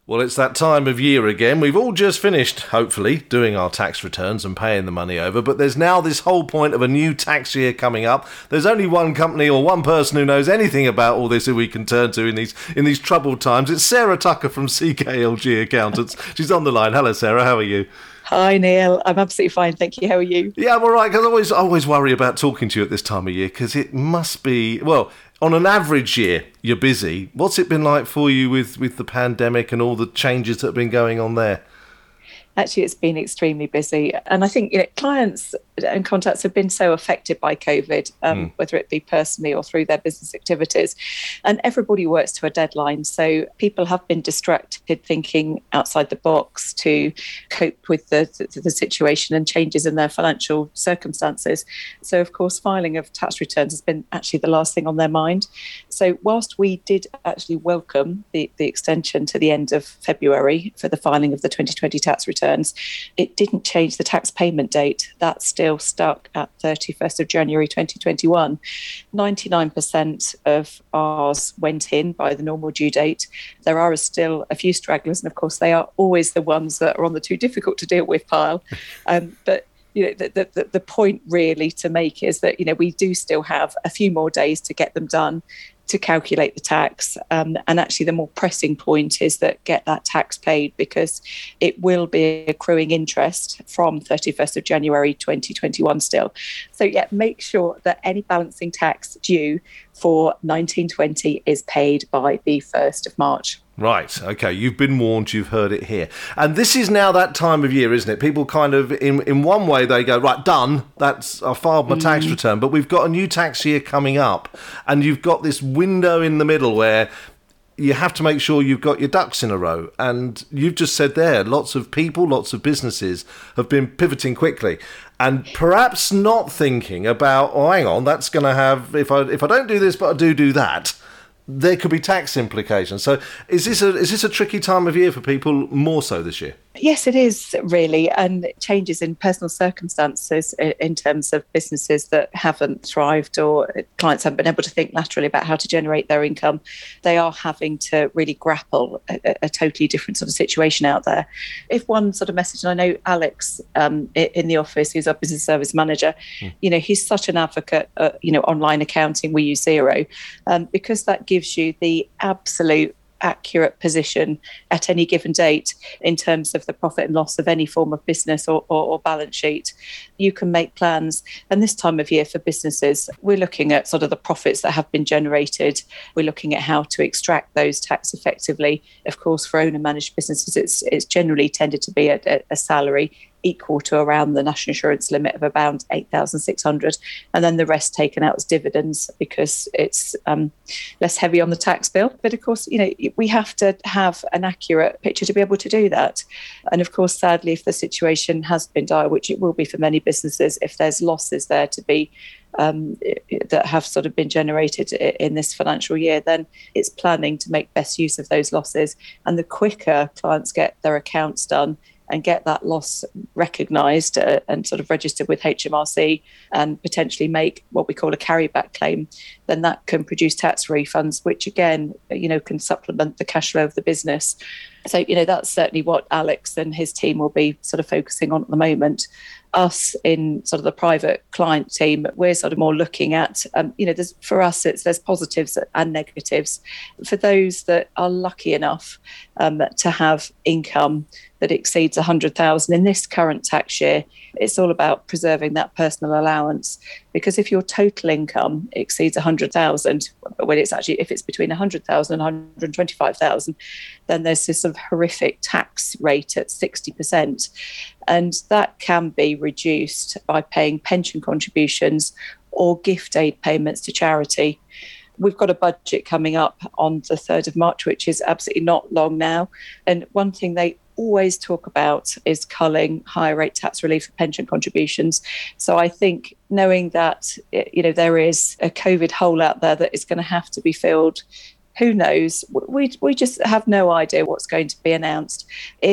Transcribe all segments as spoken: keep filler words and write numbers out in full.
Well, it's that time of year again. We've all just finished, hopefully, doing our tax returns and paying the money over, but there's now this whole point of a new tax year coming up. There's only one company or one person who knows anything about all this who we can turn to in these in these troubled times. It's Sarah Tucker from C K L G Accountants. She's on the line. Hello, Sarah. How are you? Hi, Neil. I'm absolutely fine, thank you. How are you? Yeah, I'm all right, because I always, I always worry about talking to you at this time of year, because it must be, well, on an average year, you're busy. What's it been like for you with, with the pandemic and all the changes that have been going on there? Actually, it's been extremely busy. And I think you know, clients and contacts have been so affected by COVID, um, mm. whether it be personally or through their business activities. And everybody works to a deadline. So people have been distracted thinking outside the box to cope with the, the, the situation and changes in their financial circumstances. So, of course, filing of tax returns has been actually the last thing on their mind. So whilst we did actually welcome the, the extension to the end of February for the filing of the twenty twenty tax returns, it didn't change the tax payment date. That's still stuck at thirty-first of January twenty twenty-one. ninety-nine percent of ours went in by the normal due date. There are still a few stragglers, and of course they are always the ones that are on the too difficult to deal with pile. Um, but you know, the, the, the point really to make is that, you know, we do still have a few more days to get them done, to calculate the tax. Um, and actually the more pressing point is that get that tax paid, because it will be accruing interest from thirty-first of January twenty twenty-one still. So yeah, make sure that any balancing tax due for nineteen twenty is paid by the first of March. Right, okay, you've been warned, you've heard it here. And this is now that time of year, isn't it? People kind of, in in one way, they go, right, done, that's, I filed my mm. tax return, but we've got a new tax year coming up, and you've got this window in the middle where you have to make sure you've got your ducks in a row. And you've just said there, lots of people, lots of businesses have been pivoting quickly and perhaps not thinking about, oh, hang on, that's going to have, if I if I don't do this, but I do do that, there could be tax implications. So is this a is this a tricky time of year for people more so this year? Yes, it is really. And changes in personal circumstances in terms of businesses that haven't thrived or clients haven't been able to think laterally about how to generate their income. They are having to really grapple a, a totally different sort of situation out there. If one sort of message, and I know Alex um, in the office, who's our business service manager, mm. you know, he's such an advocate, uh, you know, online accounting, we use Xero, um, because that gives you the absolute accurate position at any given date in terms of the profit and loss of any form of business or, or, or balance sheet. You can make plans. And this time of year for businesses, we're looking at sort of the profits that have been generated. We're looking at how to extract those tax effectively. Of course, for owner managed businesses, it's it's generally tended to be a, a salary equal to around the national insurance limit of about eight thousand six hundred, and then the rest taken out as dividends because it's um, less heavy on the tax bill. But of course, you know, we have to have an accurate picture to be able to do that. And of course, sadly, if the situation has been dire, which it will be for many businesses, if there's losses there to be um, that have sort of been generated in this financial year, then it's planning to make best use of those losses. And the quicker clients get their accounts done and get that loss recognised uh, and sort of registered with H M R C and potentially make what we call a carryback claim, then that can produce tax refunds, which again, you know, can supplement the cash flow of the business. So, you know, that's certainly what Alex and his team will be sort of focusing on at the moment. Us in sort of the private client team, we're sort of more looking at, um, you know, there's, for us, it's there's positives and negatives. For those that are lucky enough um, to have income that exceeds one hundred thousand in this current tax year, it's all about preserving that personal allowance. Because if your total income exceeds one hundred thousand, when it's actually, if it's between one hundred thousand and one hundred twenty-five thousand, then there's this sort of horrific tax rate at sixty percent. And that can be reduced by paying pension contributions or gift aid payments to charity. We've got a budget coming up on the third of March, which is absolutely not long now. And one thing they always talk about is culling higher rate tax relief for pension contributions. So I think knowing that, you know, there is a COVID hole out there that is going to have to be filled, who knows? We we just have no idea what's going to be announced. If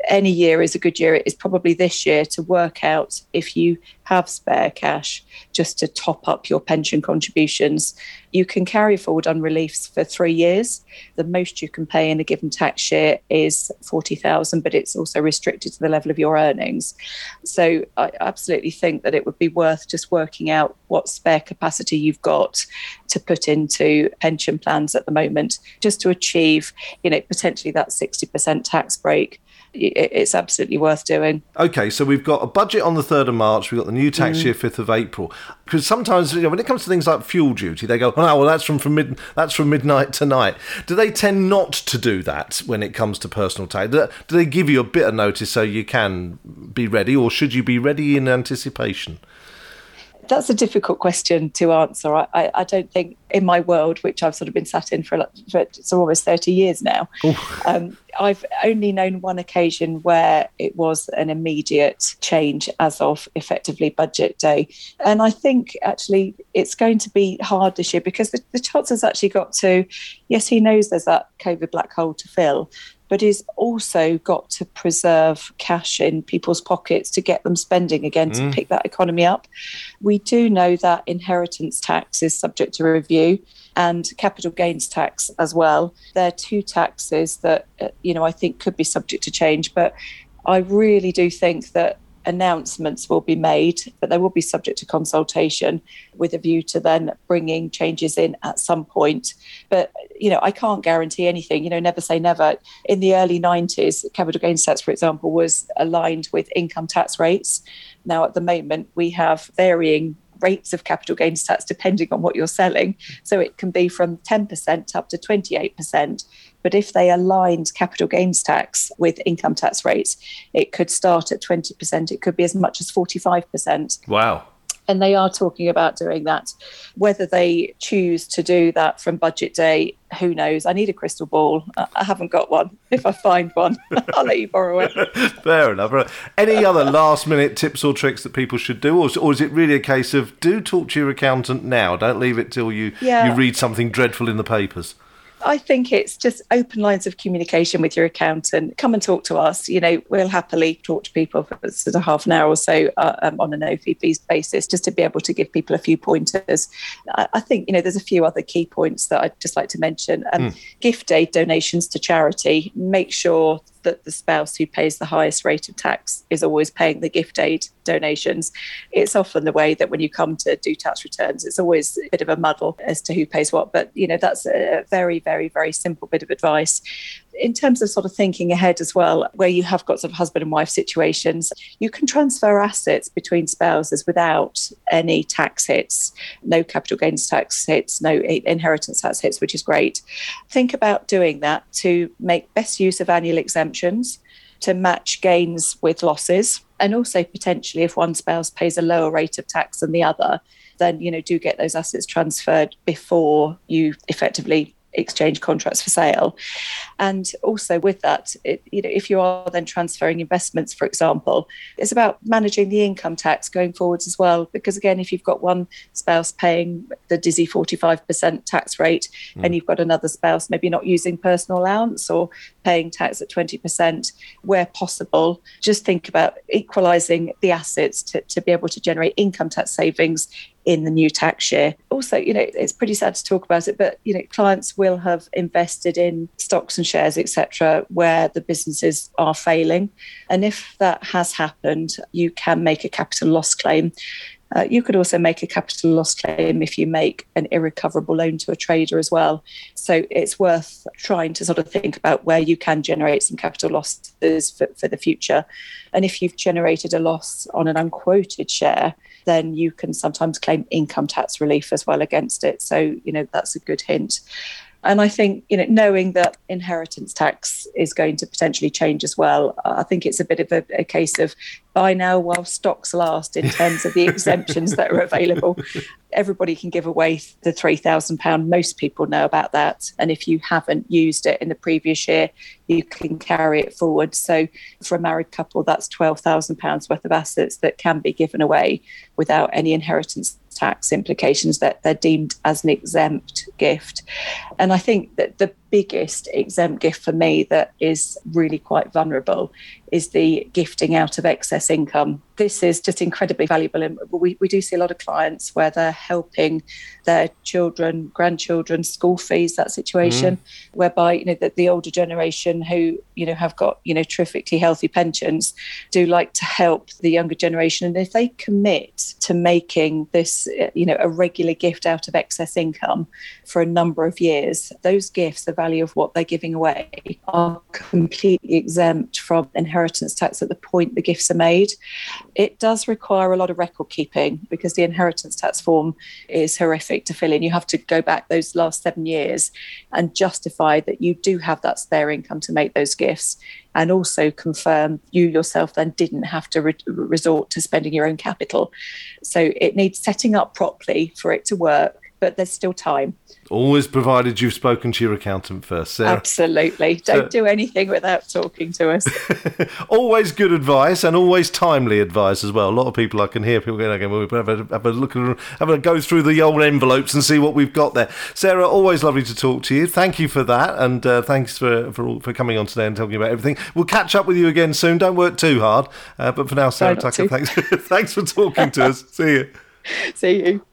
any year is a good year. It's probably this year to work out if you have spare cash just to top up your pension contributions. You can carry forward on reliefs for three years. The most you can pay in a given tax year is forty thousand, but it's also restricted to the level of your earnings. So I absolutely think that it would be worth just working out what spare capacity you've got to put into pension plans at the moment, just to achieve, you know, potentially that sixty percent tax break. It's absolutely worth doing. Okay, so we've got a budget on the third of March, we've got the new tax mm. year fifth of April. Because sometimes, you know, when it comes to things like fuel duty, they go, oh, well, that's from, from mid that's from midnight to night. Do they tend not to do that when it comes to personal tax? Do they give you a bit of notice so you can be ready, or should you be ready in anticipation? That's a difficult question to answer. I, I, I don't think in my world, which I've sort of been sat in for, for it's almost thirty years now, um, I've only known one occasion where it was an immediate change as of effectively budget day. And I think actually it's going to be hard this year because the, the Chancellor's actually got to, yes, he knows there's that COVID black hole to fill, but he's also got to preserve cash in people's pockets to get them spending again, to mm. pick that economy up. We do know that inheritance tax is subject to review and capital gains tax as well. They're two taxes that, you know, I think could be subject to change, but I really do think that announcements will be made, but they will be subject to consultation with a view to then bringing changes in at some point. But, you know, I can't guarantee anything, you know, never say never. In the early nineties, capital gains tax, for example, was aligned with income tax rates. Now, at the moment, we have varying rates of capital gains tax depending on what you're selling. So it can be from ten percent up to twenty-eight percent. But if they aligned capital gains tax with income tax rates, it could start at twenty percent. It could be as much as forty-five percent. Wow. And they are talking about doing that. Whether they choose to do that from budget day, who knows? I need a crystal ball. I haven't got one. If I find one, I'll let you borrow it. Fair enough. Any other last minute tips or tricks that people should do? Or, or is it really a case of do talk to your accountant now? Don't leave it till you, yeah. you read something dreadful in the papers. I think it's just open lines of communication with your accountant. Come and talk to us. You know, we'll happily talk to people for sort of half an hour or so uh, um, on a no-fee basis, just to be able to give people a few pointers. I, I think, you know, there's a few other key points that I'd just like to mention. Um, mm. Gift aid donations to charity. Make sure that the spouse who pays the highest rate of tax is always paying the gift aid donations. It's often the way that when you come to do tax returns, it's always a bit of a muddle as to who pays what. But, you know, that's a very, very, very simple bit of advice. In terms of sort of thinking ahead as well, where you have got sort of husband and wife situations, you can transfer assets between spouses without any tax hits, no capital gains tax hits, no inheritance tax hits, which is great. Think about doing that to make best use of annual exemptions, to match gains with losses, and also potentially if one spouse pays a lower rate of tax than the other, then, you know, do get those assets transferred before you effectively exchange contracts for sale. And also with that, it, you know, if you are then transferring investments, for example, it's about managing the income tax going forwards as well. Because again, if you've got one spouse paying the dizzy forty-five percent tax rate mm. and you've got another spouse maybe not using personal allowance or paying tax at twenty percent, where possible, just think about equalising the assets to, to be able to generate income tax savings in the new tax year. Also, you know, it's pretty sad to talk about it, but, you know, clients will have invested in stocks and shares, et cetera, where the businesses are failing. And if that has happened, you can make a capital loss claim. Uh, you could also make a capital loss claim if you make an irrecoverable loan to a trader as well. So it's worth trying to sort of think about where you can generate some capital losses for, for the future. And if you've generated a loss on an unquoted share, then you can sometimes claim income tax relief as well against it. So, you know, that's a good hint. And I think, you know, knowing that inheritance tax is going to potentially change as well, I think it's a bit of a, a case of buy now while stocks last in terms of the exemptions that are available. Everybody can give away the three thousand pounds. Most people know about that. And if you haven't used it in the previous year, you can carry it forward. So for a married couple, that's twelve thousand pounds worth of assets that can be given away without any inheritance tax implications, that they're deemed as an exempt gift. And I think that the biggest exempt gift for me that is really quite vulnerable is the gifting out of excess income. This is just incredibly valuable. And we, we do see a lot of clients where they're helping their children, grandchildren, school fees, that situation, mm. whereby, you know, the, the older generation who, you know, have got, you know, terrifically healthy pensions do like to help the younger generation. And if they commit to making this, you know, a regular gift out of excess income for a number of years, those gifts, the value of what they're giving away, are completely exempt from inheritance tax at the point the gifts are made. It does require a lot of record keeping because the inheritance tax form is horrific to fill in. You have to go back those last seven years and justify that you do have that spare income to make those gifts, and also confirm you yourself then didn't have to re- resort to spending your own capital. So it needs setting up properly for it to work, but there's still time. Always provided you've spoken to your accountant first, Sarah. Absolutely. Don't so, do anything without talking to us. Always good advice, and always timely advice as well. A lot of people, I can hear people going, okay, well, we'll have a, have a look, have a go through the old envelopes and see what we've got there. Sarah, always lovely to talk to you. Thank you for that, and uh, thanks for, for for coming on today and talking about everything. We'll catch up with you again soon. Don't work too hard. Uh, but for now, Sarah Tucker, thanks, thanks for talking to us. See you. See you.